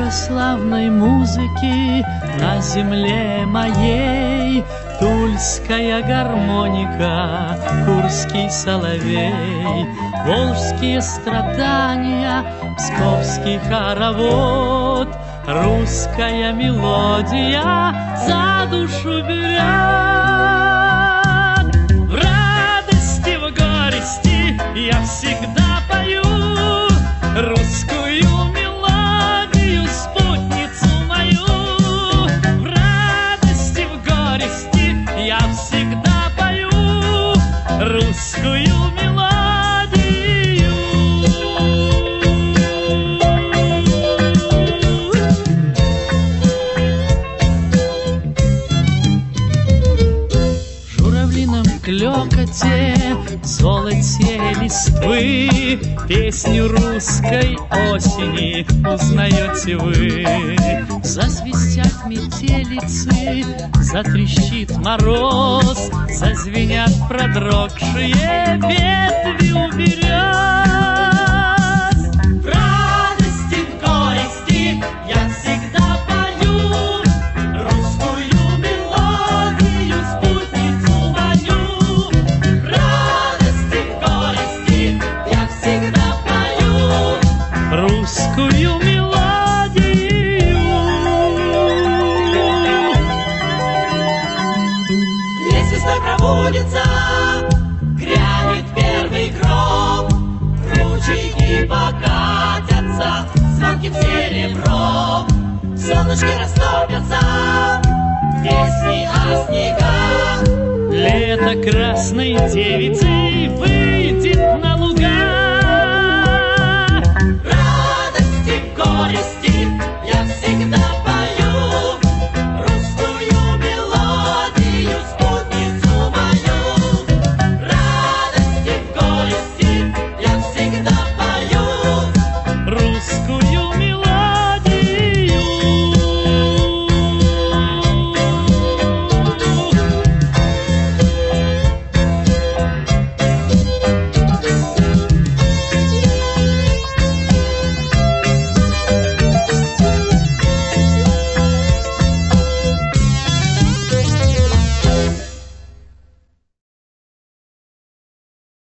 славной музыки на земле моей. Тульская гармоника, курский соловей, волжские страдания, псковский хоровод. Русская мелодия за душу берет. В радости, в горести я всегда пою русскую мелодию, спутницу мою. В радости, в горести я всегда пою русскую мелодию. Клёкоте, золоте листвы, песню русской осени узнаете вы. Засвистят метелицы, затрещит мороз, зазвенят продрогшие ветви у берез. В радости, в горести я всегда пою русскую мелодию, спутницу мою. Русскую мелодию. Здесь весной пробудется, грянет первый гром, ручейки покатятся звонким серебром, солнышки растопятся, песни о снегах. Лето красной девицей выйдет на